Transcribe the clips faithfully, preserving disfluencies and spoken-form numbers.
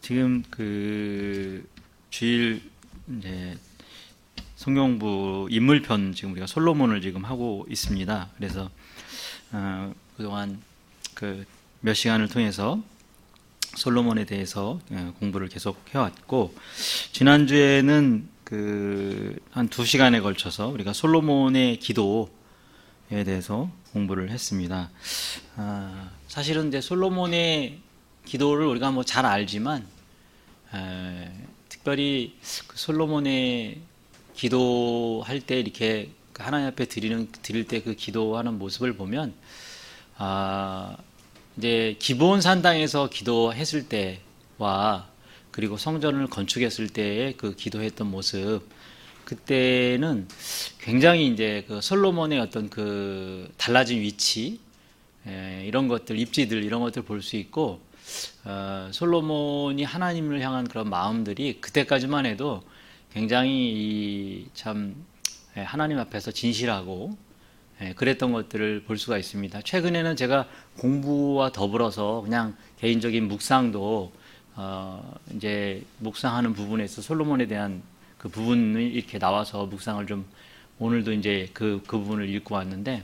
지금 그 주일 이제 성경부 인물편 지금 우리가 솔로몬을 지금 하고 있습니다. 그래서 어, 그동안 그 몇 시간을 통해서 솔로몬에 대해서 공부를 계속 해왔고, 지난주에는 그 한 두 시간에 걸쳐서 우리가 솔로몬의 기도에 대해서 공부를 했습니다. 아, 사실은 이제 솔로몬의 기도를 우리가 뭐 잘 알지만, 에, 특별히 그 솔로몬의 기도할 때 이렇게 하나님 앞에 드리는 드릴 때 그 기도하는 모습을 보면, 아, 이제 기브온 산당에서 기도했을 때와 그리고 성전을 건축했을 때의 그 기도했던 모습, 그때는 굉장히 이제 그 솔로몬의 어떤 그 달라진 위치, 에, 이런 것들, 입지들 이런 것들 볼 수 있고, 어, 솔로몬이 하나님을 향한 그런 마음들이 그때까지만 해도 굉장히 참 하나님 앞에서 진실하고 그랬던 것들을 볼 수가 있습니다. 최근에는 제가 공부와 더불어서 그냥 개인적인 묵상도 어 이제 묵상하는 부분에서 솔로몬에 대한 그 부분이 이렇게 나와서 묵상을 좀 오늘도 이제 그, 그 부분을 읽고 왔는데,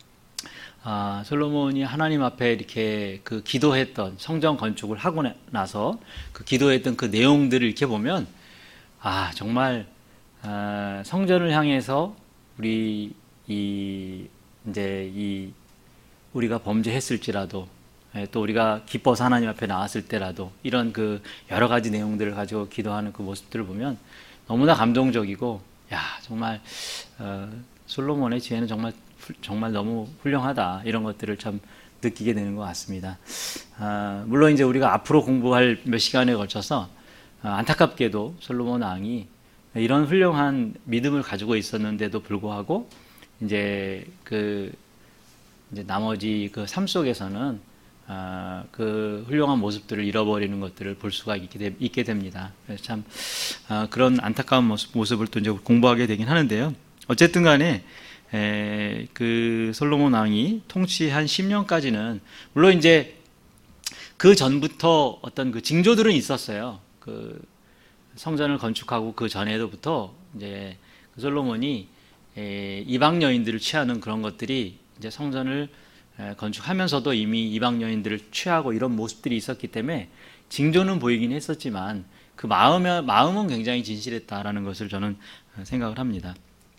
아, 솔로몬이 하나님 앞에 이렇게 그 기도했던 성전 건축을 하고 나서 그 기도했던 그 내용들을 이렇게 보면, 아, 정말 아, 성전을 향해서 우리 이 이제 이 우리가 범죄했을지라도, 또 우리가 기뻐서 하나님 앞에 나왔을 때라도 이런 그 여러 가지 내용들을 가지고 기도하는 그 모습들을 보면 너무나 감동적이고, 야, 정말 어, 솔로몬의 지혜는 정말 정말 너무 훌륭하다, 이런 것들을 참 느끼게 되는 것 같습니다. 아, 물론 이제 우리가 앞으로 공부할 몇 시간에 걸쳐서 아, 안타깝게도 솔로몬 왕이 이런 훌륭한 믿음을 가지고 있었는데도 불구하고 이제 그 이제 나머지 그 삶 속에서는 아, 그 훌륭한 모습들을 잃어버리는 것들을 볼 수가 있게, 되, 있게 됩니다. 그래서 참 아, 그런 안타까운 모습, 모습을 또 이제 공부하게 되긴 하는데요. 어쨌든 간에 에, 그 솔로몬 왕이 통치한 십 년까지는 물론 이제 그 전부터 어떤 그 징조들은 있었어요. 그 성전을 건축하고 그 전에도부터 이제 그 솔로몬이 에, 이방 여인들을 취하는 그런 것들이 이제 성전을 에, 건축하면서도 이미 이방 여인들을 취하고 이런 모습들이 있었기 때문에 징조는 보이긴 했었지만 그 마음은, 마음은 굉장히 진실했다라는 것을 저는 생각을 합니다.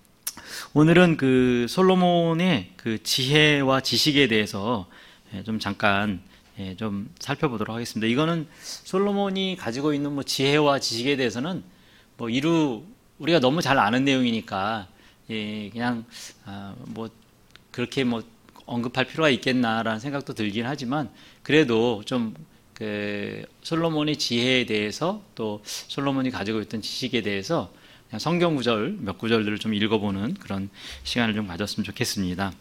오늘은 그 솔로몬의 그 지혜와 지식에 대해서 좀 잠깐 좀 살펴보도록 하겠습니다. 이거는 솔로몬이 가지고 있는 뭐 지혜와 지식에 대해서는 뭐 이루 우리가 너무 잘 아는 내용이니까 예, 그냥 아, 뭐 그렇게 뭐 언급할 필요가 있겠나라는 생각도 들긴 하지만, 그래도 좀 그 솔로몬의 지혜에 대해서 또 솔로몬이 가지고 있던 지식에 대해서 그냥 성경 구절 몇 구절들을 좀 읽어보는 그런 시간을 좀 가졌으면 좋겠습니다.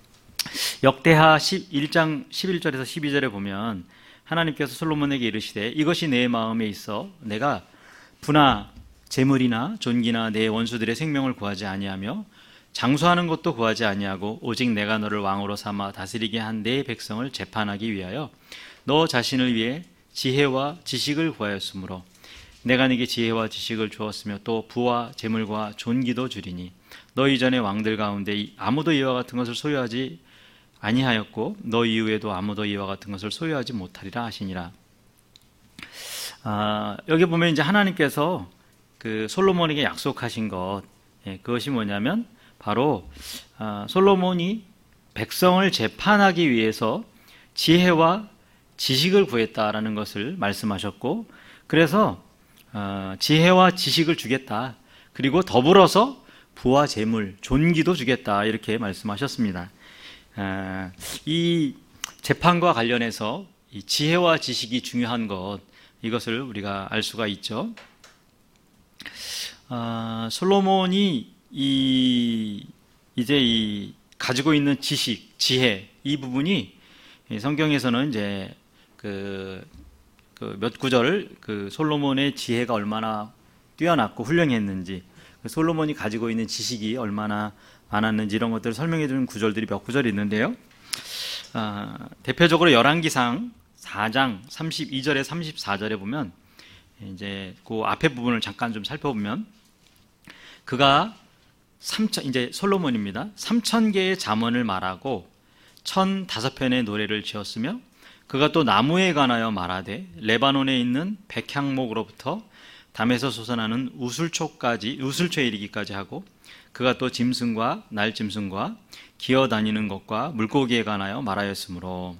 역대하 십일 장 십일 절에서 십이 절에 보면 하나님께서 솔로몬에게 이르시되 이것이 내 마음에 있어 내가 부나 재물이나 존귀나 내 원수들의 생명을 구하지 아니하며 장수하는 것도 구하지 아니하고 오직 내가 너를 왕으로 삼아 다스리게 한 내 백성을 재판하기 위하여 너 자신을 위해 지혜와 지식을 구하였으므로 내가 네게 지혜와 지식을 주었으며 또 부와 재물과 존귀도 주리니 너 이전의 왕들 가운데 아무도 이와 같은 것을 소유하지 아니하였고 너 이후에도 아무도 이와 같은 것을 소유하지 못하리라 하시니라. 아, 여기 보면 이제 하나님께서 그 솔로몬에게 약속하신 것, 예, 그것이 뭐냐면 바로 아, 솔로몬이 백성을 재판하기 위해서 지혜와 지식을 구했다라는 것을 말씀하셨고, 그래서 어, 지혜와 지식을 주겠다, 그리고 더불어서 부와 재물, 존귀도 주겠다, 이렇게 말씀하셨습니다. 아, 이 재판과 관련해서 이 지혜와 지식이 중요한 것, 이것을 우리가 알 수가 있죠. 아, 솔로몬이 이 이제 이 가지고 있는 지식, 지혜, 이 부분이 성경에서는 이제 그 그 몇 구절을 그 솔로몬의 지혜가 얼마나 뛰어났고 훌륭했는지, 그 솔로몬이 가지고 있는 지식이 얼마나 많았는지 이런 것들을 설명해 주는 구절들이 몇 구절이 있는데요. 아, 대표적으로 열왕기상 사 장 삼십이 절에 삼십사 절에 보면 이제 그 앞에 부분을 잠깐 좀 살펴보면 그가 삼천 이제 솔로몬입니다. 삼천 개의 잠언을 말하고 천다섯 편의 노래를 지었으며 그가 또 나무에 관하여 말하되 레바논에 있는 백향목으로부터 담에서 솟아나는 우슬초까지 우슬초에 이르기까지 하고 그가 또 짐승과 날짐승과 기어다니는 것과 물고기에 관하여 말하였으므로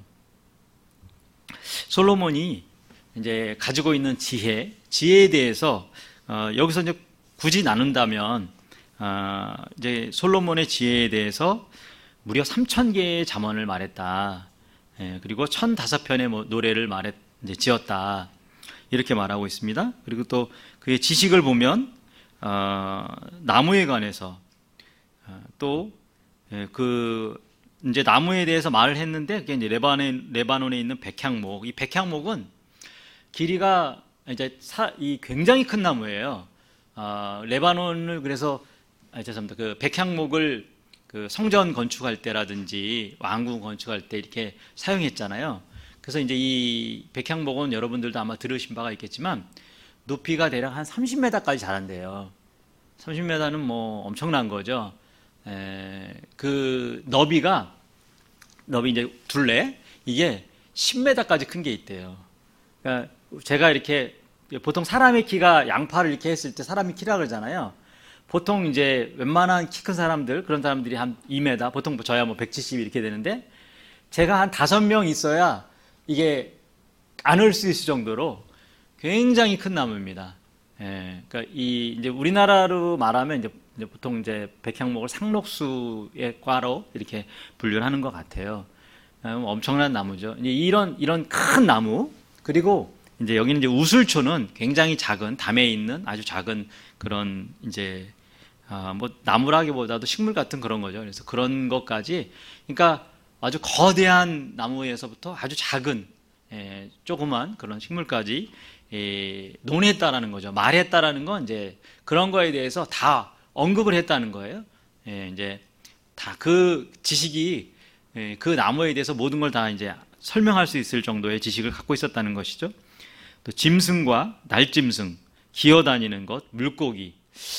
솔로몬이 이제 가지고 있는 지혜, 지혜에 대해서 어, 여기서 이제 굳이 나눈다면 어, 이제 솔로몬의 지혜에 대해서 무려 삼천 개의 잠언을 말했다. 예, 그리고 천다섯 편의 뭐 노래를 말했 이제 지었다. 이렇게 말하고 있습니다. 그리고 또 그의 지식을 보면 어, 나무에 관해서 어, 또 그 예, 이제 나무에 대해서 말을 했는데 그게 이제 레바논에, 레바논에 있는 백향목. 이 백향목은 길이가 이제 사, 이 굉장히 큰 나무예요. 어, 레바논을 그래서 아, 죄송합니다. 그 백향목을 그 성전 건축할 때라든지 왕궁 건축할 때 이렇게 사용했잖아요. 그래서 이제 이 백향목은 여러분들도 아마 들으신 바가 있겠지만 높이가 대략 한 삼십 미터까지 자란대요. 삼십 미터는 뭐 엄청난 거죠. 에, 그 너비가 너비 이제 둘레 이게 십 미터까지 큰 게 있대요. 그러니까 제가 이렇게 보통 사람의 키가 양팔을 이렇게 했을 때 사람이 키라 그러잖아요. 보통 이제 웬만한 키 큰 사람들 그런 사람들이 한 이 미터 보통 저야 뭐 백칠십 이렇게 되는데 제가 한 다섯 명 있어야 이게 안을 수 있을 정도로 굉장히 큰 나무입니다. 예, 그러니까 이 이제 우리나라로 말하면 이제, 이제 보통 이제 백향목을 상록수의 과로 이렇게 분류를 하는 것 같아요. 예, 엄청난 나무죠. 이제 이런 이런 큰 나무 그리고 이제 여기는 이제 우슬초는 굉장히 작은 담에 있는 아주 작은 그런 이제 아, 뭐 나무라기보다도 식물 같은 그런 거죠. 그래서 그런 것까지 그러니까 아주 거대한 나무에서부터 아주 작은 예, 조그만 그런 식물까지 예, 논했다라는 거죠. 말했다라는 건 이제 그런 거에 대해서 다 언급을 했다는 거예요. 예, 이제 다 그 지식이 예, 그 나무에 대해서 모든 걸 다 이제 설명할 수 있을 정도의 지식을 갖고 있었다는 것이죠. 또 짐승과 날짐승, 기어다니는 것, 물고기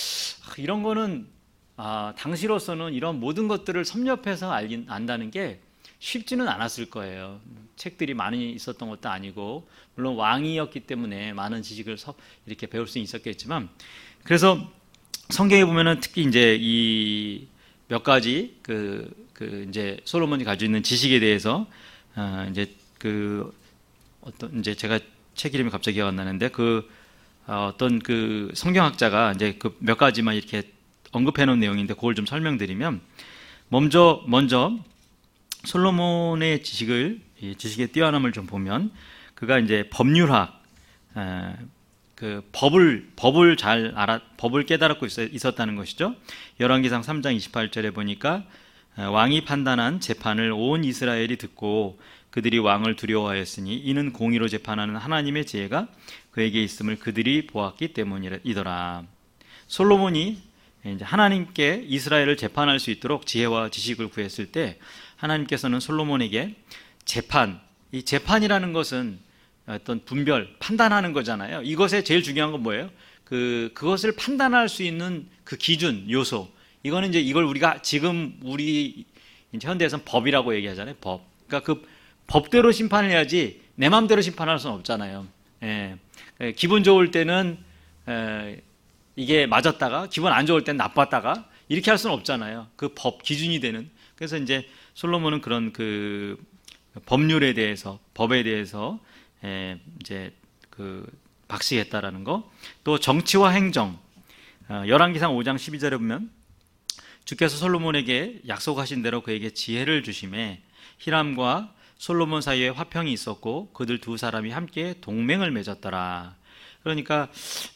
이런 거는 아, 당시로서는 이런 모든 것들을 섭렵해서 알긴, 안다는 게 쉽지는 않았을 거예요. 책들이 많이 있었던 것도 아니고 물론 왕이었기 때문에 많은 지식을 서, 이렇게 배울 수 있었겠지만 그래서 성경에 보면은 특히 이제 이 몇 가지 그, 그 이제 솔로몬이 가지고 있는 지식에 대해서 아, 이제 그 어떤 이제 제가 책 이름이 갑자기 기억 안 나는데 그 어, 어떤 그 성경학자가 이제 그 몇 가지만 이렇게 언급해 놓은 내용인데 그걸 좀 설명드리면 먼저 먼저 솔로몬의 지식을 지식의 뛰어남을 좀 보면 그가 이제 법률학 에, 그 법을 법을 잘 알아 법을 깨달았고 있었다는 것이죠. 열왕기상 삼 장 이십팔 절에 보니까 왕이 판단한 재판을 온 이스라엘이 듣고 그들이 왕을 두려워하였으니 이는 공의로 재판하는 하나님의 지혜가 그에게 있음을 그들이 보았기 때문이더라. 솔로몬이 이제 하나님께 이스라엘을 재판할 수 있도록 지혜와 지식을 구했을 때 하나님께서는 솔로몬에게 재판, 이 재판이라는 것은 어떤 분별, 판단하는 거잖아요. 이것에 제일 중요한 건 뭐예요? 그 그것을 판단할 수 있는 그 기준, 요소. 이거는 이제 이걸 우리가 지금 우리 이제 현대에서는 법이라고 얘기하잖아요. 법. 그러니까 그 법대로 심판을 해야지 내 마음대로 심판할 수는 없잖아요. 예. 기분 좋을 때는 에, 이게 맞았다가 기분 안 좋을 때는 나빴다가 이렇게 할 수는 없잖아요. 그 법 기준이 되는. 그래서 이제 솔로몬은 그런 그 법률에 대해서 법에 대해서 에, 이제 그 박시했다라는 거. 또 정치와 행정. 어, 열왕기상 오 장 십이 절에 보면 주께서 솔로몬에게 약속하신 대로 그에게 지혜를 주심에 히람과 솔로몬 사이에 화평이 있었고 그들 두 사람이 함께 동맹을 맺었더라. 그러니까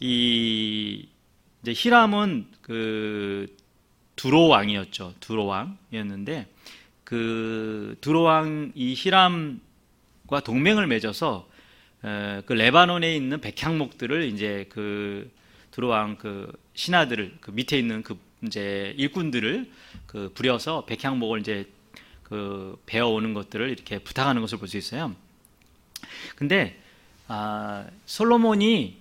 이 이제 히람은 그 두로 왕이었죠. 두로 왕이었는데 그 두로 왕 이 히람과 동맹을 맺어서 그 레바논에 있는 백향목들을 이제 그 두로 왕 그 신하들을 그 밑에 있는 그 이제 일꾼들을 그 부려서 백향목을 이제 그 배워오는 것들을 이렇게 부탁하는 것을 볼 수 있어요. 근데 아, 솔로몬이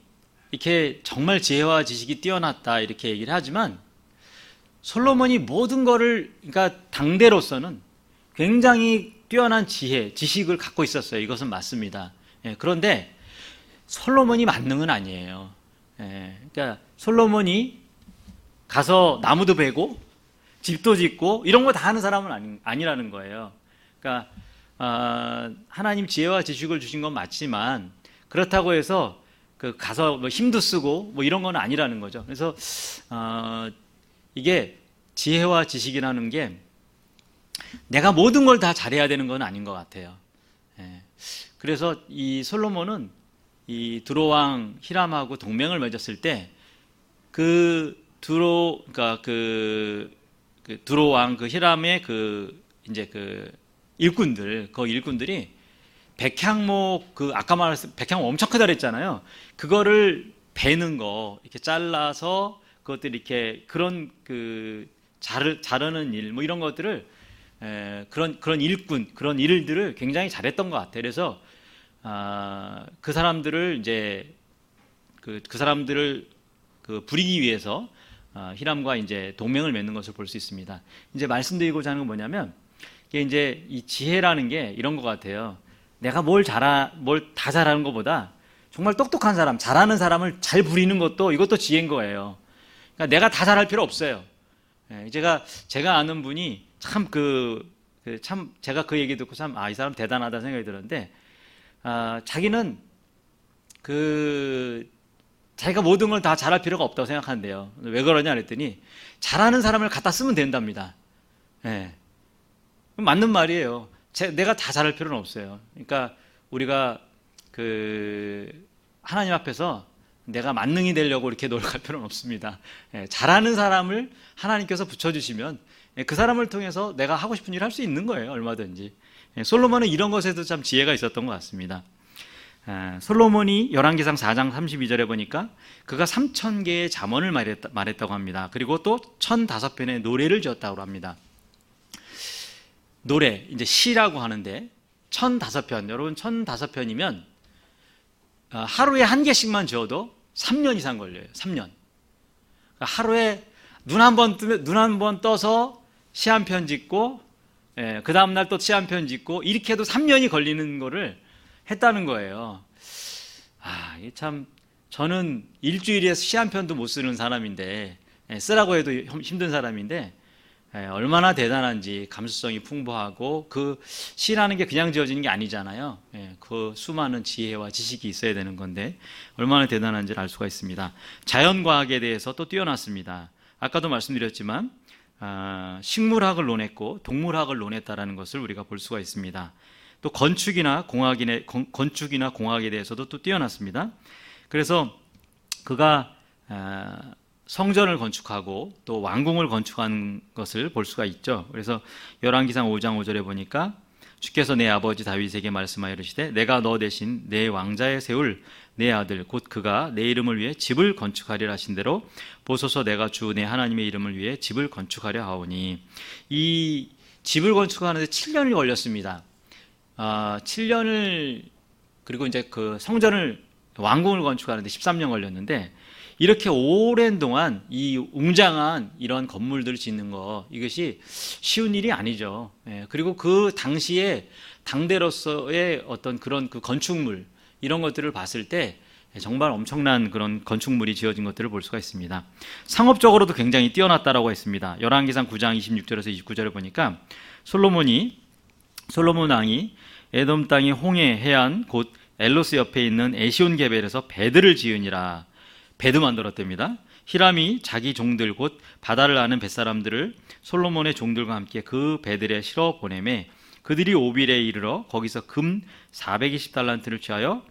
이렇게 정말 지혜와 지식이 뛰어났다 이렇게 얘기를 하지만 솔로몬이 모든 거를 그러니까 당대로서는 굉장히 뛰어난 지혜, 지식을 갖고 있었어요. 이것은 맞습니다. 예, 그런데 솔로몬이 만능은 아니에요. 예, 그러니까 솔로몬이 가서 나무도 베고 집도 짓고 이런 거 다 하는 사람은 아니, 아니라는 거예요. 그러니까 어, 하나님 지혜와 지식을 주신 건 맞지만 그렇다고 해서 그 가서 뭐 힘도 쓰고 뭐 이런 건 아니라는 거죠. 그래서 어, 이게 지혜와 지식이라는 게 내가 모든 걸 다 잘해야 되는 건 아닌 것 같아요. 예. 그래서 이 솔로몬은 이 두로왕 히람하고 동맹을 맺었을 때 그 두로 그러니까 그, 그 두로왕 그 히람의 그 이제 그 일꾼들 그 일꾼들이 백향목 그 아까 말했을 백향목 엄청 크다 그랬잖아요. 그거를 베는 거 이렇게 잘라서 그것들 이렇게 그런 그 자르 자르는 일 뭐 이런 것들을 에, 그런 그런 일꾼 그런 일들을 굉장히 잘했던 것 같아요. 그래서 아, 그 사람들을 이제 그, 그 사람들을 그 부리기 위해서 아, 히람과 이제 동맹을 맺는 것을 볼 수 있습니다. 이제 말씀드리고자 하는 건 뭐냐면 이게 이제 이 지혜라는 게 이런 것 같아요. 내가 뭘 잘하 뭘 다 잘하는 것보다 정말 똑똑한 사람, 잘하는 사람을 잘 부리는 것도 이것도 지혜인 거예요. 그러니까 내가 다 잘할 필요 없어요. 예, 제가 제가 아는 분이 참 그 참 제가 그 얘기 듣고 참 아, 이 사람 대단하다 생각이 들었는데 아, 자기는 그 자기가 모든 걸 다 잘할 필요가 없다고 생각하는데요. 왜 그러냐 그랬더니 잘하는 사람을 갖다 쓰면 된답니다. 예. 맞는 말이에요. 제, 내가 다 잘할 필요는 없어요. 그러니까 우리가 그 하나님 앞에서 내가 만능이 되려고 이렇게 노력할 필요는 없습니다. 예, 잘하는 사람을 하나님께서 붙여주시면 예, 그 사람을 통해서 내가 하고 싶은 일을 할 수 있는 거예요. 얼마든지. 예, 솔로몬은 이런 것에도 참 지혜가 있었던 것 같습니다. 예, 솔로몬이 열왕기상 사 장 삼십이 절에 보니까 그가 삼천 개의 잠언을 말했다, 말했다고 합니다. 그리고 또 천다섯 편의 노래를 지었다고 합니다. 노래, 이제 시라고 하는데 천다섯 편, 여러분 천다섯 편이면 하루에 한 개씩만 지어도 삼 년 이상 걸려요. 삼 년. 하루에 눈 한 번 뜨면 눈 한 번 떠서 시 한 편 짓고 예, 그 다음 날 또 시 한 편 짓고 이렇게 해도 삼 년이 걸리는 거를 했다는 거예요. 아, 이게 참 저는 일주일에 시 한 편도 못 쓰는 사람인데 예, 쓰라고 해도 힘든 사람인데 예, 얼마나 대단한지 감수성이 풍부하고 그 시라는 게 그냥 지어지는 게 아니잖아요. 예, 그 수많은 지혜와 지식이 있어야 되는 건데 얼마나 대단한지를 알 수가 있습니다. 자연과학에 대해서 또 뛰어났습니다. 아까도 말씀드렸지만 아, 식물학을 논했고 동물학을 논했다라는 것을 우리가 볼 수가 있습니다. 또 건축이나 공학이나, 건축이나 공학에 대해서도 또 뛰어났습니다. 그래서 그가 아, 성전을 건축하고 또 왕궁을 건축한 것을 볼 수가 있죠. 그래서 열왕기상 오 장 오 절에 보니까 주께서 내 아버지 다윗에게 말씀하여 이르시되 내가 너 대신 내 왕자에 세울 내 아들 곧 그가 내 이름을 위해 집을 건축하리라 하신 대로 보소서 내가 주 내 하나님의 이름을 위해 집을 건축하려 하오니. 이 집을 건축하는데 칠 년이 걸렸습니다. 아, 칠 년을 그리고 이제 그 성전을 왕궁을 건축하는데 십삼 년 걸렸는데 이렇게 오랜 동안 이 웅장한 이런 건물들을 짓는 거 이것이 쉬운 일이 아니죠. 예, 그리고 그 당시에 당대로서의 어떤 그런 그 건축물 이런 것들을 봤을 때 정말 엄청난 그런 건축물이 지어진 것들을 볼 수가 있습니다. 상업적으로도 굉장히 뛰어났다라고 했습니다. 열왕기상 구 장 이십육 절에서 이십구 절에 보니까 솔로몬이 솔로몬 왕이 에돔 땅의 홍해 해안 곧 엘로스 옆에 있는 에시온 게벨에서 배들을 지으니라. 배도 만들었답니다. 히람이 자기 종들 곧 바다를 아는 뱃사람들을 솔로몬의 종들과 함께 그 배들에 실어 보내매 그들이 오빌에 이르러 거기서 금 사백이십 달란트를 취하여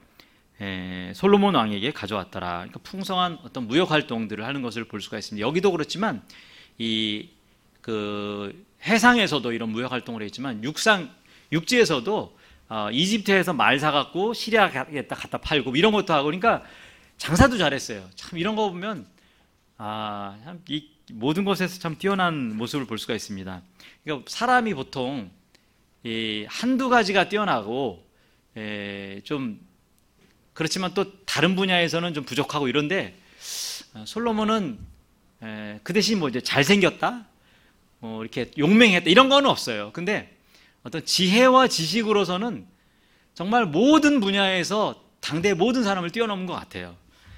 에, 솔로몬 왕에게 가져왔더라. 그러니까 풍성한 어떤 무역 활동들을 하는 것을 볼 수가 있습니다. 여기도 그렇지만 이 그 해상에서도 이런 무역 활동을 했지만 육상 육지에서도 어, 이집트에서 말 사갖고 시리아에다 갖다 팔고 이런 것도 하고 그러니까 장사도 잘했어요. 참 이런 거 보면 아, 참 이 모든 것에서 참 뛰어난 모습을 볼 수가 있습니다. 그러니까 사람이 보통 이 한두 가지가 뛰어나고 에, 좀 그렇지만 또 다른 분야에서는 좀 부족하고 이런데 솔로몬은 그 대신 뭐 이제 잘생겼다, 뭐 이렇게 용맹했다 이런 거는 없어요. 근데 어떤 지혜와 지식으로서는 정말 모든 분야에서 당대 모든 사람을 뛰어넘은 것 같아요.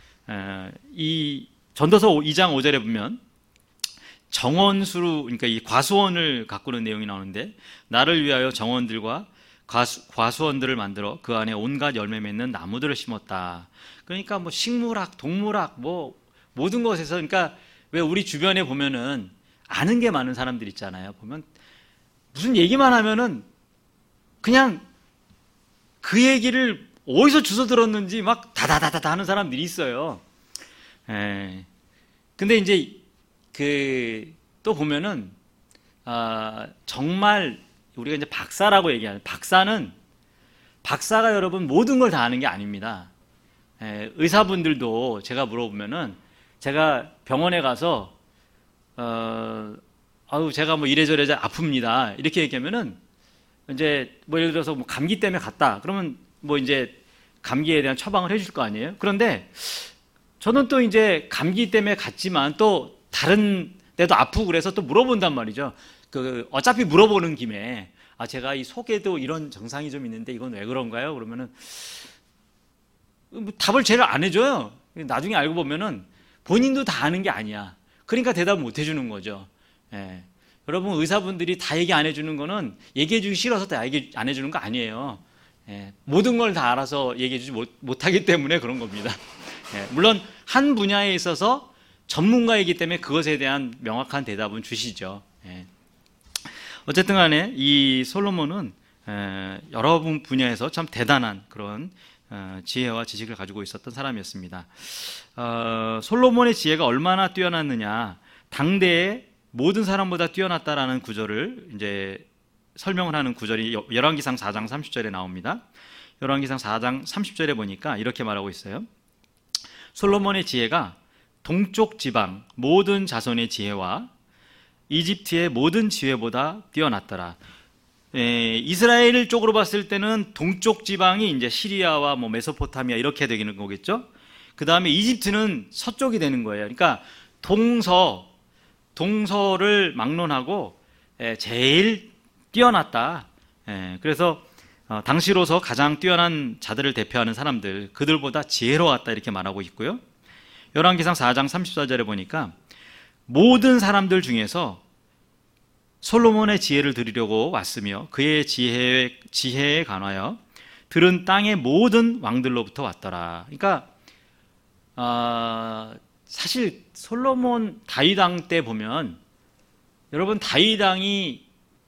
이 전도서 이 장 오 절에 보면 정원수로, 그러니까 이 과수원을 가꾸는 내용이 나오는데, 나를 위하여 정원들과 과수, 과수원들을 만들어 그 안에 온갖 열매 맺는 나무들을 심었다. 그러니까 뭐 식물학, 동물학, 뭐 모든 것에서, 그러니까 왜 우리 주변에 보면은 아는 게 많은 사람들 있잖아요. 보면 무슨 얘기만 하면은 그냥 그 얘기를 어디서 주워 들었는지 막 다다다다다 하는 사람들이 있어요. 에. 근데 이제 그 또 보면은 아, 정말 우리가 이제 박사라고 얘기하는, 박사는 박사가 여러분 모든 걸 다 아는 게 아닙니다. 에, 의사분들도 제가 물어보면은, 제가 병원에 가서 어, 아우 제가 뭐 이래저래 아픕니다 이렇게 얘기하면은, 이제 뭐 예를 들어서 뭐 감기 때문에 갔다 그러면 뭐 이제 감기에 대한 처방을 해줄 거 아니에요. 그런데 저는 또 이제 감기 때문에 갔지만 또 다른 데도 아프고 그래서 또 물어본단 말이죠. 그 어차피 물어보는 김에, 아 제가 이 속에도 이런 증상이 좀 있는데 이건 왜 그런가요? 그러면은 뭐 답을 제일 안 해줘요. 나중에 알고 보면은 본인도 다 아는 게 아니야. 그러니까 대답을 못 해주는 거죠. 예. 여러분, 의사분들이 다 얘기 안 해주는 거는 얘기해주기 싫어서 다 얘기 안 해주는 거 아니에요. 예. 모든 걸 다 알아서 얘기해주지 못, 못하기 때문에 그런 겁니다. 예. 물론 한 분야에 있어서 전문가이기 때문에 그것에 대한 명확한 대답은 주시죠. 예. 어쨌든 간에 이 솔로몬은 여러 분야에서 참 대단한 그런 지혜와 지식을 가지고 있었던 사람이었습니다. 어, 솔로몬의 지혜가 얼마나 뛰어났느냐, 당대의 모든 사람보다 뛰어났다라는 구절을 이제 설명을 하는 구절이 열왕기상 사 장 삼십 절에 나옵니다. 열왕기상 사 장 삼십 절에 보니까 이렇게 말하고 있어요. 솔로몬의 지혜가 동쪽 지방 모든 자손의 지혜와 이집트의 모든 지혜보다 뛰어났더라. 에, 이스라엘 쪽으로 봤을 때는 동쪽 지방이 이제 시리아와 뭐 메소포타미아 이렇게 되는 거겠죠. 그 다음에 이집트는 서쪽이 되는 거예요. 그러니까 동서, 동서를 막론하고 에, 제일 뛰어났다. 에, 그래서 어, 당시로서 가장 뛰어난 자들을 대표하는 사람들, 그들보다 지혜로웠다 이렇게 말하고 있고요. 열왕기상 사 장 삼십사 절에 보니까 모든 사람들 중에서 솔로몬의 지혜를 들으려고 왔으며 그의 지혜에, 지혜에 관하여 들은 땅의 모든 왕들로부터 왔더라. 그러니까 어, 사실 솔로몬 다윗 왕 때 보면, 여러분 다윗 왕이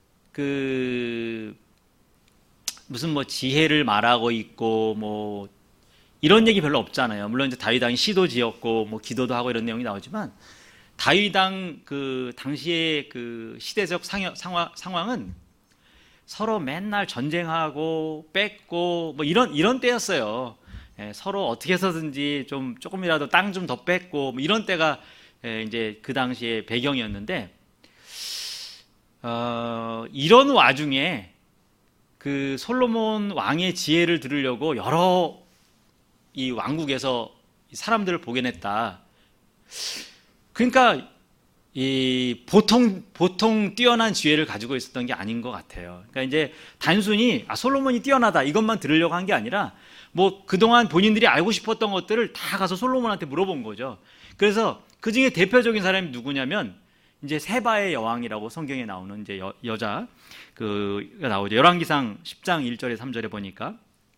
그 무슨 뭐 지혜를 말하고 있고 뭐 이런 얘기 별로 없잖아요. 물론 이제 다윗 왕이 시도 지었고 뭐 기도도 하고 이런 내용이 나오지만, 다윗 왕 그 당시의 그 시대적 상황, 상황은 서로 맨날 전쟁하고 뺏고 뭐 이런 이런 때였어요. 예, 서로 어떻게 해서든지 좀 조금이라도 땅 좀 더 뺏고 뭐 이런 때가 예, 이제 그 당시의 배경이었는데, 어, 이런 와중에 그 솔로몬 왕의 지혜를 들으려고 여러 이 왕국에서 사람들을 보겨냈다. 그러니까 이 보통 보통 뛰어난 지혜를 가지고 있었던 게 아닌 것 같아요. 그러니까 이제 단순히 아 솔로몬이 뛰어나다 이것만 들으려고 한 게 아니라, 뭐 그동안 본인들이 알고 싶었던 것들을 다 가서 솔로몬한테 물어본 거죠. 그래서 그 중에 대표적인 사람이 누구냐면 이제 세바의 여왕이라고 성경에 나오는 이제 여, 여자 그가 나오죠. 열왕기상 십 장 일 절에 삼 절에 보니까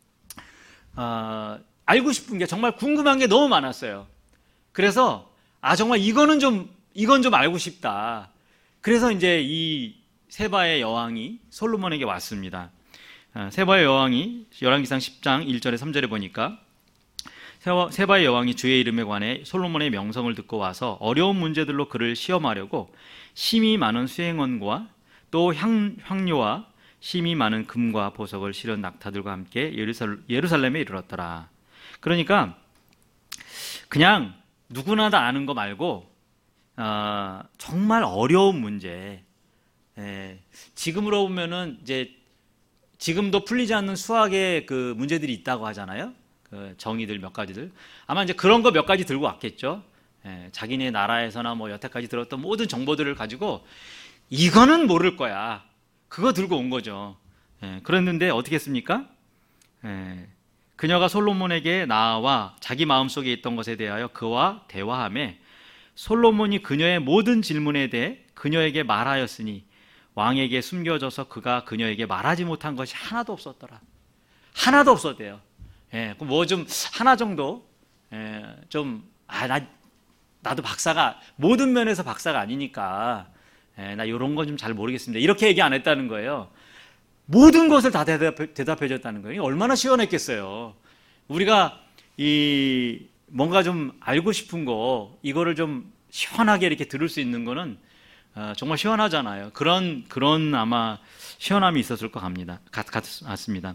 어, 알고 싶은 게, 정말 궁금한 게 너무 많았어요. 그래서 아 정말 이거는 좀 이건 좀 알고 싶다. 그래서 이제 이 세바의 여왕이 솔로몬에게 왔습니다. 세바의 여왕이 열왕기상 십 장 일 절에 삼 절에 보니까 세바의 여왕이 주의 이름에 관해 솔로몬의 명성을 듣고 와서 어려운 문제들로 그를 시험하려고 심이 많은 수행원과 또 향, 향료와 심이 많은 금과 보석을 실은 낙타들과 함께 예루살, 예루살렘에 이르렀더라. 그러니까 그냥 누구나 다 아는 거 말고 어, 정말 어려운 문제, 예, 지금으로 보면은 이제 지금도 풀리지 않는 수학의 그 문제들이 있다고 하잖아요. 그 정의들 몇 가지들 아마 이제 그런 거 몇 가지 들고 왔겠죠. 예, 자기네 나라에서나 뭐 여태까지 들었던 모든 정보들을 가지고 이거는 모를 거야. 그거 들고 온 거죠. 예, 그랬는데 어떻게 했습니까? 예, 그녀가 솔로몬에게 나와 자기 마음속에 있던 것에 대하여 그와 대화하며 솔로몬이 그녀의 모든 질문에 대해 그녀에게 말하였으니 왕에게 숨겨져서 그가 그녀에게 말하지 못한 것이 하나도 없었더라. 하나도 없었대요. 예, 뭐 좀 하나 정도 예, 좀 아, 나, 나도 박사가 모든 면에서 박사가 아니니까 예, 나 이런 건 좀 잘 모르겠습니다. 이렇게 얘기 안 했다는 거예요. 모든 것을 다 대답해, 대답해 줬다는 거예요. 얼마나 시원했겠어요. 우리가 이 뭔가 좀 알고 싶은 거 이거를 좀 시원하게 이렇게 들을 수 있는 거는 어, 정말 시원하잖아요. 그런 그런 아마 시원함이 있었을 것 같습니다. 같, 같습니다.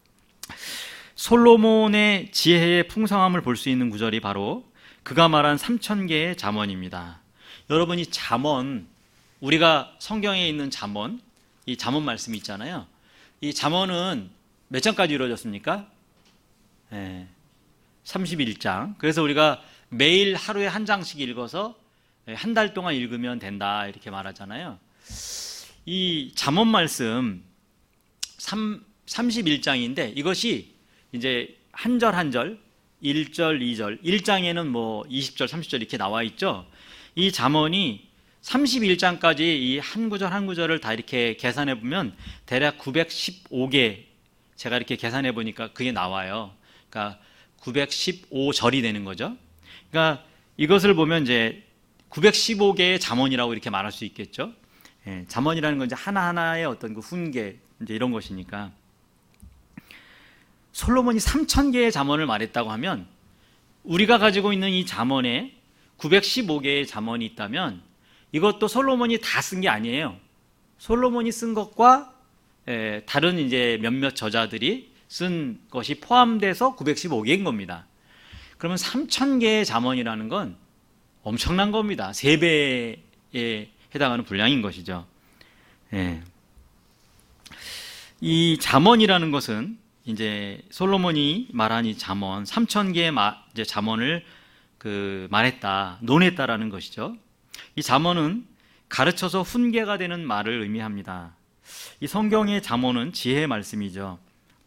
솔로몬의 지혜의 풍성함을 볼 수 있는 구절이 바로 그가 말한 삼천 개의 잠언입니다. 여러분, 이 잠언, 우리가 성경에 있는 잠언, 이 잠언 말씀이 있잖아요. 이 잠언은 몇 장까지 이루어졌습니까? 네, 삼십일 장. 그래서 우리가 매일 하루에 한 장씩 읽어서 한 달 동안 읽으면 된다 이렇게 말하잖아요. 이 잠언 말씀 삼십일 장인데 이것이 이제 한 절 한 절, 일 절, 이 절, 일 장에는 뭐 이십 절, 삼십 절 이렇게 나와 있죠. 이 잠언이 삼십일 장까지 이 한 구절 한 구절을 다 이렇게 계산해 보면 대략 구백십오 개, 제가 이렇게 계산해 보니까 그게 나와요. 그러니까 구백십오 절이 되는 거죠. 그러니까 이것을 보면 이제 구백십오 개의 잠언이라고 이렇게 말할 수 있겠죠. 예, 잠언이라는 건 이제 하나하나의 어떤 그 훈계, 이제 이런 것이니까. 솔로몬이 삼천 개의 잠언을 말했다고 하면 우리가 가지고 있는 이 잠언에 구백십오 개의 잠언이 있다면 이것도 솔로몬이 다 쓴 게 아니에요. 솔로몬이 쓴 것과 에, 다른 이제 몇몇 저자들이 쓴 것이 포함돼서 구백십오 개인 겁니다. 그러면 삼천 개의 잠언이라는 건 엄청난 겁니다. 세 배에 해당하는 분량인 것이죠. 예. 이 잠언이라는 것은 이제 솔로몬이 말한 이 잠언, 삼천 개의 마, 이제 잠언을 그 말했다, 논했다라는 것이죠. 이 잠언은 가르쳐서 훈계가 되는 말을 의미합니다. 이 성경의 잠언은 지혜의 말씀이죠.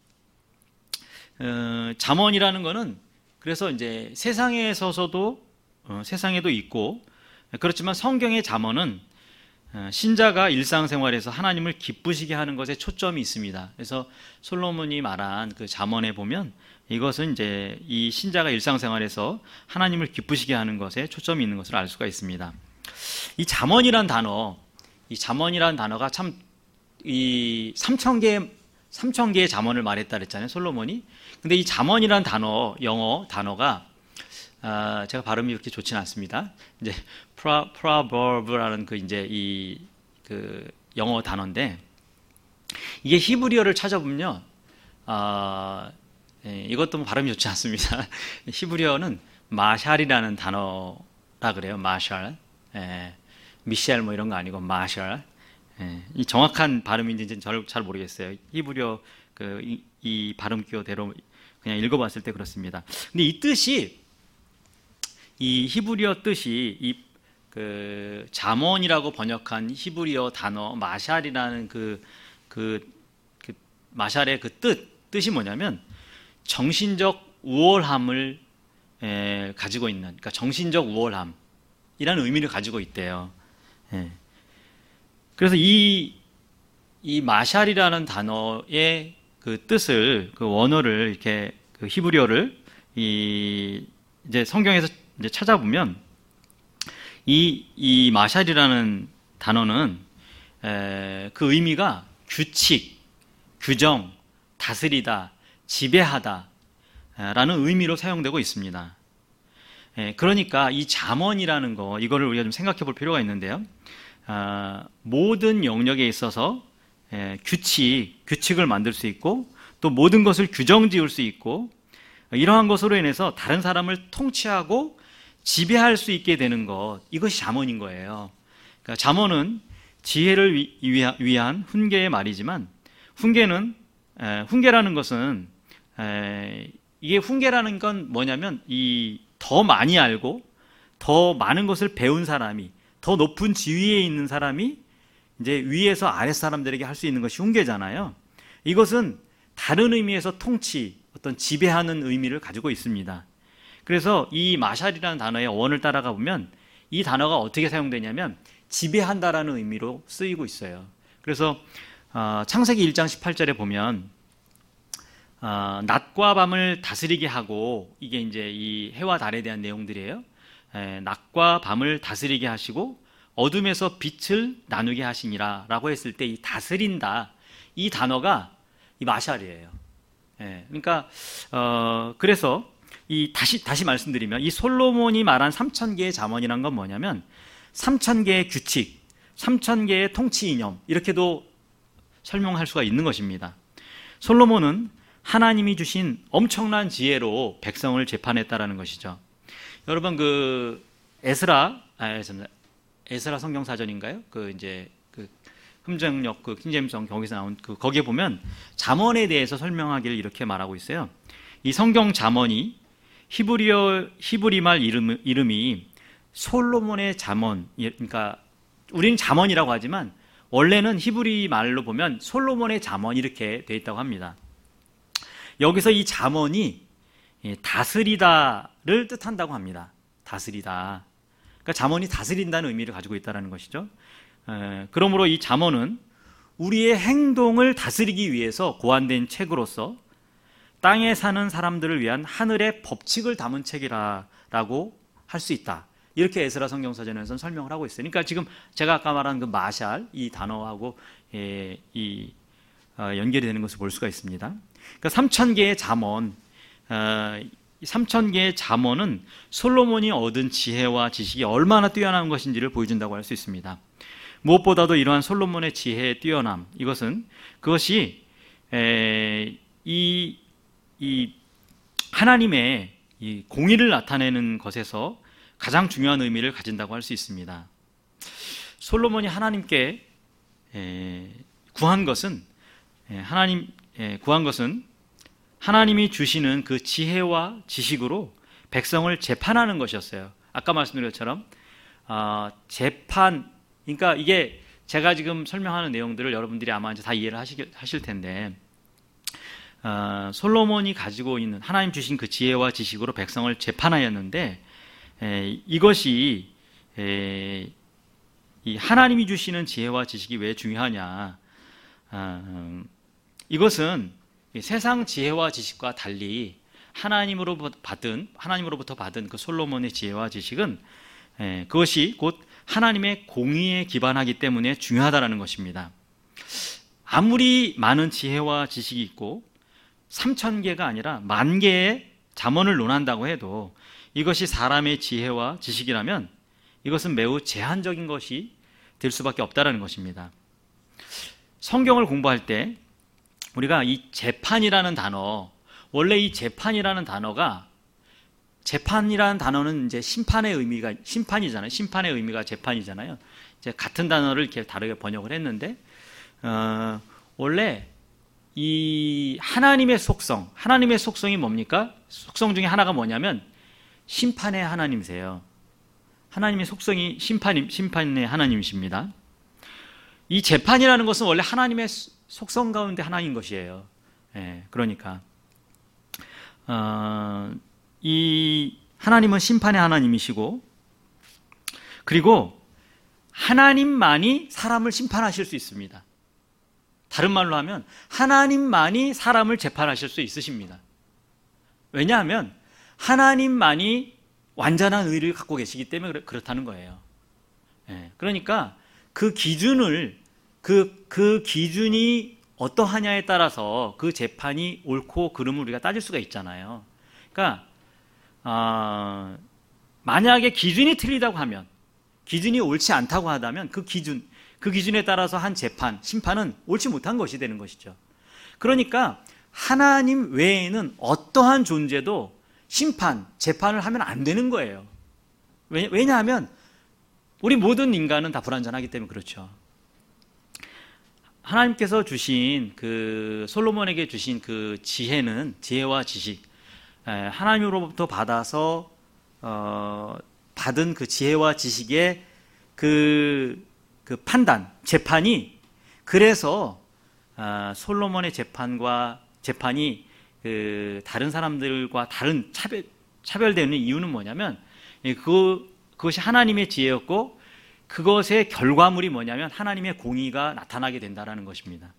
어, 잠언이라는 것은 그래서 이제 세상에 서서도 어, 세상에도 있고, 그렇지만 성경의 잠언은 어, 신자가 일상생활에서 하나님을 기쁘시게 하는 것에 초점이 있습니다. 그래서 솔로몬이 말한 그 잠언에 보면 이것은 이제 이 신자가 일상생활에서 하나님을 기쁘시게 하는 것에 초점이 있는 것을 알 수가 있습니다. 이 잠언이란 단어, 이 잠언이란 단어가 참 이 삼천 개 삼천 개의 잠언을 말했다 그랬잖아요, 솔로몬이. 근데 이 잠언이란 단어, 영어 단어가 아, 제가 발음이 그렇게 좋지는 않습니다. 이제 proverb라는 그 이제 이 그 영어 단어인데 이게 히브리어를 찾아보면요, 아, 예, 이것도 뭐 발음이 좋지 않습니다. 히브리어는 마샬이라는 단어라 그래요. 마샬, 예, 미셸 뭐 이런 거 아니고 마샬. 예, 이 정확한 발음인지는 잘, 잘 모르겠어요. 히브리어 그 이, 이 발음교대로 그냥 읽어봤을 때 그렇습니다. 근데 이 뜻이 이 히브리어 뜻이 이 그 잠언이라고 번역한 히브리어 단어 마샬이라는 그, 그, 그 마샬의 그 뜻 뜻이 뭐냐면 정신적 우월함을 에, 가지고 있는, 그러니까 정신적 우월함이라는 의미를 가지고 있대요. 예. 그래서 이, 이 마샬이라는 단어의 그 뜻을, 그 원어를 이렇게 그 히브리어를 이 이제 성경에서 이제 찾아보면 이, 이 마샬이라는 단어는 에, 그 의미가 규칙, 규정, 다스리다, 지배하다 라는 의미로 사용되고 있습니다. 에, 그러니까 이 잠언이라는 거, 이거를 우리가 좀 생각해 볼 필요가 있는데요. 아, 모든 영역에 있어서 에, 규칙, 규칙을 만들 수 있고 또 모든 것을 규정 지을 수 있고 이러한 것으로 인해서 다른 사람을 통치하고 지배할 수 있게 되는 것, 이것이 잠언인 거예요. 그러니까 잠언은 지혜를 위, 위한 훈계의 말이지만 훈계는 에, 훈계라는 것은 에, 이게 훈계라는 건 뭐냐면 이 더 많이 알고 더 많은 것을 배운 사람이, 더 높은 지위에 있는 사람이 이제 위에서 아랫 사람들에게 할 수 있는 것이 훈계잖아요. 이것은 다른 의미에서 통치, 어떤 지배하는 의미를 가지고 있습니다. 그래서 이 마샬이라는 단어의 원을 따라가 보면 이 단어가 어떻게 사용되냐면 지배한다라는 의미로 쓰이고 있어요. 그래서 어, 창세기 일 장 십팔 절에 보면 어, 낮과 밤을 다스리게 하고, 이게 이제 이 해와 달에 대한 내용들이에요. 에, 낮과 밤을 다스리게 하시고 어둠에서 빛을 나누게 하시니라 라고 했을 때 이 다스린다, 이 단어가 이 마샬이에요. 예, 그러니까 어, 그래서 이 다시 다시 말씀드리면 이 솔로몬이 말한 삼천 개의 잠언이란 건 뭐냐면 삼천 개의 규칙, 삼천 개의 통치 이념, 이렇게도 설명할 수가 있는 것입니다. 솔로몬은 하나님이 주신 엄청난 지혜로 백성을 재판했다라는 것이죠. 여러분 그 에스라, 아, 에스라 성경사전인가요? 그 이제 그 흠정역 그 킹제임스 거기서 나온 그 거기에 보면 잠언에 대해서 설명하기를 이렇게 말하고 있어요. 이 성경 잠언이 히브리어 히브리말 이름 이름이 솔로몬의 잠언, 그러니까 우리는 잠언이라고 하지만 원래는 히브리 말로 보면 솔로몬의 잠언 이렇게 돼 있다고 합니다. 여기서 이 잠언이 다스리다를 뜻한다고 합니다. 다스리다. 그러니까 잠언이 다스린다는 의미를 가지고 있다는 것이죠. 에, 그러므로 이 잠언은 우리의 행동을 다스리기 위해서 고안된 책으로서 땅에 사는 사람들을 위한 하늘의 법칙을 담은 책이라고 할 수 있다. 이렇게 에스라 성경사전에서는 설명을 하고 있어요. 그러니까 지금 제가 아까 말한 그 마샬, 이 단어하고 에, 이 어, 연결이 되는 것을 볼 수가 있습니다. 그러니까 삼천 개의 잠언, 어, 삼천 개의 잠언은 솔로몬이 얻은 지혜와 지식이 얼마나 뛰어난 것인지를 보여준다고 할 수 있습니다. 무엇보다도 이러한 솔로몬의 지혜의 뛰어남, 이것은 그것이 에, 이, 이 하나님의 이 공의를 나타내는 것에서 가장 중요한 의미를 가진다고 할 수 있습니다. 솔로몬이 하나님께 에, 구한 것은 에, 하나님 에, 구한 것은 하나님이 주시는 그 지혜와 지식으로 백성을 재판하는 것이었어요. 아까 말씀드린 것처럼 어, 재판, 그러니까 이게 제가 지금 설명하는 내용들을 여러분들이 아마 이제 다 이해를 하시, 하실 텐데 어, 솔로몬이 가지고 있는 하나님 주신 그 지혜와 지식으로 백성을 재판하였는데 에, 이것이 에, 이 하나님이 주시는 지혜와 지식이 왜 중요하냐? 어, 이것은 세상 지혜와 지식과 달리 하나님으로 받은 하나님으로부터 받은 그 솔로몬의 지혜와 지식은 에, 그것이 곧 하나님의 공의에 기반하기 때문에 중요하다라는 것입니다. 아무리 많은 지혜와 지식이 있고 삼천 개가 아니라 만 개의 잠언을 논한다고 해도 이것이 사람의 지혜와 지식이라면 이것은 매우 제한적인 것이 될 수밖에 없다라는 것입니다. 성경을 공부할 때 우리가 이 재판이라는 단어, 원래 이 재판이라는 단어가, 재판이라는 단어는 이제 심판의 의미가 심판이잖아요. 심판의 의미가 재판이잖아요. 이제 같은 단어를 이렇게 다르게 번역을 했는데 어, 원래 이 하나님의 속성, 하나님의 속성이 뭡니까? 속성 중에 하나가 뭐냐면 심판의 하나님이세요. 하나님의 속성이 심판, 심판의 하나님이십니다. 이 재판이라는 것은 원래 하나님의 속성 가운데 하나인 것이에요. 예, 그러니까 어, 이 하나님은 심판의 하나님이시고, 그리고 하나님만이 사람을 심판하실 수 있습니다. 다른 말로 하면 하나님만이 사람을 재판하실 수 있으십니다. 왜냐하면 하나님만이 완전한 의를 갖고 계시기 때문에 그렇다는 거예요. 예, 그러니까 그 기준을 그, 그 기준이 어떠하냐에 따라서 그 재판이 옳고 그름을 우리가 따질 수가 있잖아요. 그러니까 어, 만약에 기준이 틀리다고 하면, 기준이 옳지 않다고 하다면 그 기준, 그 기준에 따라서 한 재판, 심판은 옳지 못한 것이 되는 것이죠. 그러니까 하나님 외에는 어떠한 존재도 심판, 재판을 하면 안 되는 거예요. 왜냐하면 우리 모든 인간은 다 불완전하기 때문에 그렇죠. 하나님께서 주신 그 솔로몬에게 주신 그 지혜는, 지혜와 지식, 하나님으로부터 받아서 어, 받은 그 지혜와 지식의 그, 그 판단, 재판이 그래서 아, 솔로몬의 재판과 재판이 그 다른 사람들과 다른 차별, 차별되는 이유는 뭐냐면 그, 그것이 하나님의 지혜였고 그것의 결과물이 뭐냐면 하나님의 공의가 나타나게 된다는 것입니다.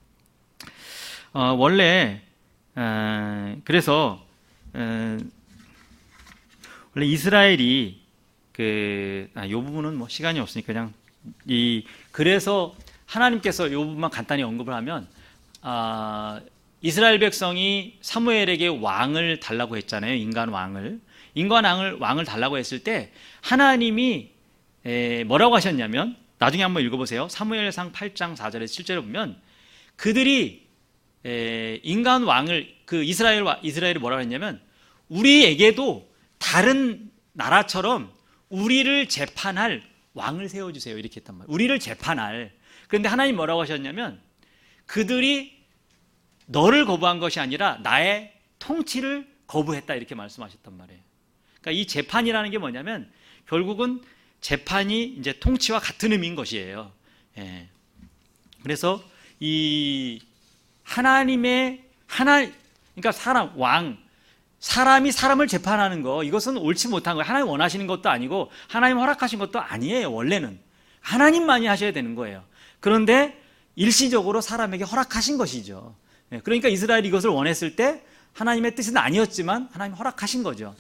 어, 원래 에, 그래서 에, 원래 이스라엘이 그, 아, 이 부분은 뭐 시간이 없으니까 그냥 이 그래서 하나님께서 이 부분만 간단히 언급을 하면 아, 이스라엘 백성이 사무엘에게 왕을 달라고 했잖아요. 인간 왕을 인간 왕을 왕을 달라고 했을 때 하나님이 에, 뭐라고 하셨냐면 나중에 한번 읽어보세요. 사무엘상 팔 장 사 절에서 칠 절에 보면 그들이 에, 인간 왕을 그 이스라엘 이스라엘이 뭐라고 했냐면 우리에게도 다른 나라처럼 우리를 재판할 왕을 세워주세요. 이렇게 했단 말이에요. 우리를 재판할. 그런데 하나님 뭐라고 하셨냐면 그들이 너를 거부한 것이 아니라 나의 통치를 거부했다 이렇게 말씀하셨단 말이에요. 그러니까 이 재판이라는 게 뭐냐면 결국은 재판이 이제 통치와 같은 의미인 것이에요. 예. 그래서 이 하나님의 하나 그러니까 사람 왕 사람이 사람을 재판하는 거 이것은 옳지 못한 거예요. 하나님 원하시는 것도 아니고 하나님 허락하신 것도 아니에요. 원래는 하나님만이 하셔야 되는 거예요. 그런데 일시적으로 사람에게 허락하신 것이죠. 그러니까 이스라엘이 이것을 원했을 때 하나님의 뜻은 아니었지만 하나님 허락하신 거죠.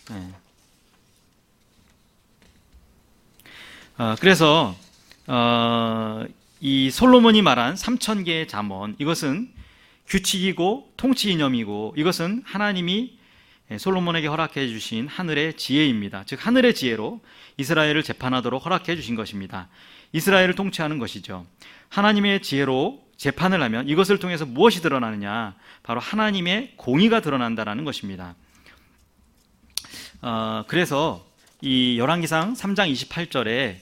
어, 그래서 어, 이 솔로몬이 말한 삼천 개의 잠언 이것은 규칙이고 통치 이념이고 이것은 하나님이 솔로몬에게 허락해 주신 하늘의 지혜입니다. 즉 하늘의 지혜로 이스라엘을 재판하도록 허락해 주신 것입니다. 이스라엘을 통치하는 것이죠. 하나님의 지혜로 재판을 하면 이것을 통해서 무엇이 드러나느냐? 바로 하나님의 공의가 드러난다는 것입니다. 어, 그래서 이 열왕기상 삼 장 이십팔 절에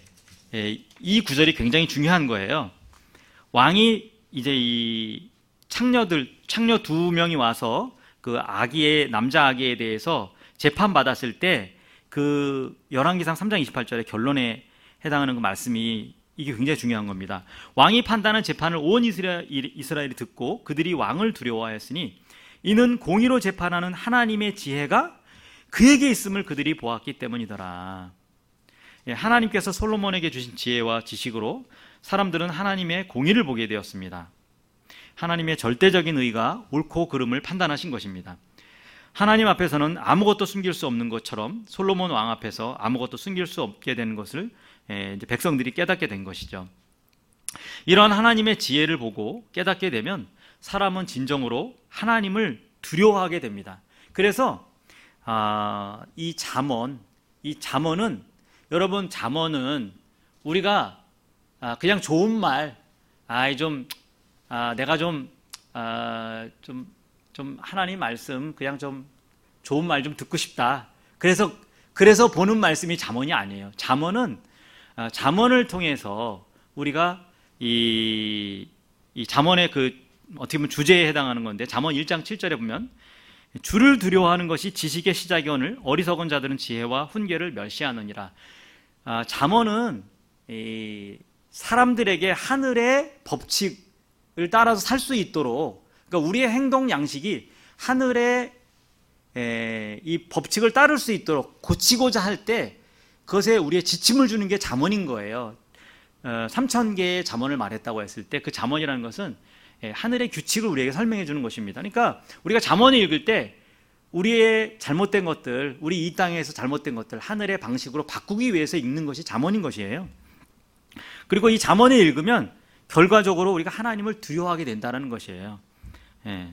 이 구절이 굉장히 중요한 거예요. 왕이 이제 이 창녀들, 창녀 두 명이 와서 그 아기의, 남자 아기에 대해서 재판받았을 때 그 열왕기상 삼 장 이십팔 절의 결론에 해당하는 그 말씀이 이게 굉장히 중요한 겁니다. 왕이 판단한 재판을 온 이스라엘, 이스라엘이 듣고 그들이 왕을 두려워하였으니 이는 공의로 재판하는 하나님의 지혜가 그에게 있음을 그들이 보았기 때문이더라. 하나님께서 솔로몬에게 주신 지혜와 지식으로 사람들은 하나님의 공의를 보게 되었습니다. 하나님의 절대적인 의가 옳고 그름을 판단하신 것입니다. 하나님 앞에서는 아무것도 숨길 수 없는 것처럼 솔로몬 왕 앞에서 아무것도 숨길 수 없게 되는 것을 이제 백성들이 깨닫게 된 것이죠. 이러한 하나님의 지혜를 보고 깨닫게 되면 사람은 진정으로 하나님을 두려워하게 됩니다. 그래서 아, 이 잠언, 이 잠언은 여러분 잠언은 우리가 아, 그냥 좋은 말, 아이 좀 아, 내가 좀, 아, 좀, 좀 하나님 말씀 그냥 좀 좋은 말 좀 듣고 싶다. 그래서 그래서 보는 말씀이 잠언이 아니에요. 잠언은 아, 잠언을 통해서 우리가 이, 이 잠언의 그 어떻게 보면 주제에 해당하는 건데 잠언 일 장 칠 절에 보면 주를 두려워하는 것이 지식의 시작이오늘 어리석은 자들은 지혜와 훈계를 멸시하느니라. 아, 잠언은 이 사람들에게 하늘의 법칙을 따라서 살 수 있도록 그러니까 우리의 행동 양식이 하늘의 에, 이 법칙을 따를 수 있도록 고치고자 할 때 그것에 우리의 지침을 주는 게 잠언인 거예요. 어, 삼천 개의 잠언을 말했다고 했을 때 그 잠언이라는 것은 예, 하늘의 규칙을 우리에게 설명해 주는 것입니다. 그러니까 우리가 잠언을 읽을 때 우리의 잘못된 것들, 우리 이 땅에서 잘못된 것들 하늘의 방식으로 바꾸기 위해서 읽는 것이 잠언인 것이에요. 그리고 이 잠언을 읽으면 결과적으로 우리가 하나님을 두려워하게 된다는 것이에요. 예.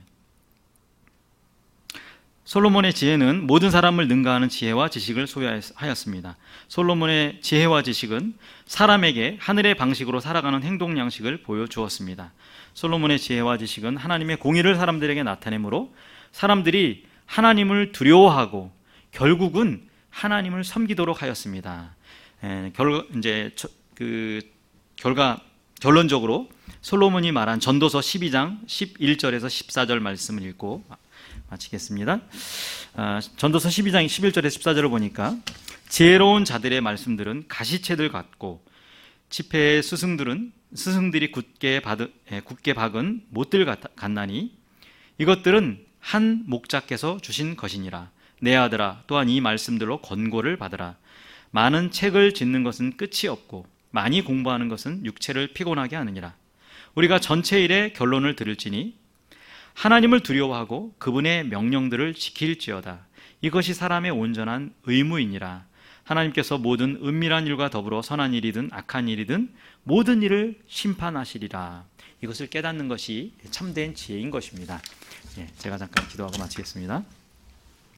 솔로몬의 지혜는 모든 사람을 능가하는 지혜와 지식을 소유하였습니다. 솔로몬의 지혜와 지식은 사람에게 하늘의 방식으로 살아가는 행동 양식을 보여주었습니다. 솔로몬의 지혜와 지식은 하나님의 공의를 사람들에게 나타내므로 사람들이 하나님을 두려워하고 결국은 하나님을 섬기도록 하였습니다. 에, 결 이제 저, 그 결과 결론적으로 솔로몬이 말한 전도서 십이 장 십일 절에서 십사 절 말씀을 읽고 마치겠습니다. 아, 전도서 십이 장 십일 절에서 십사 절을 보니까 지혜로운 자들의 말씀들은 가시채들 같고 지폐의 스승들은 스승들이 굳게, 받은, 예, 굳게 박은 못들 같나니 이것들은 한 목자께서 주신 것이니라. 내 아들아, 또한 이 말씀들로 권고를 받으라. 많은 책을 짓는 것은 끝이 없고 많이 공부하는 것은 육체를 피곤하게 하느니라. 우리가 전체 일의 결론을 들을지니 하나님을 두려워하고 그분의 명령들을 지킬지어다. 이것이 사람의 온전한 의무이니라. 하나님께서 모든 은밀한 일과 더불어 선한 일이든 악한 일이든 모든 일을 심판하시리라. 이것을 깨닫는 것이 참된 지혜인 것입니다. 예, 제가 잠깐 기도하고 마치겠습니다.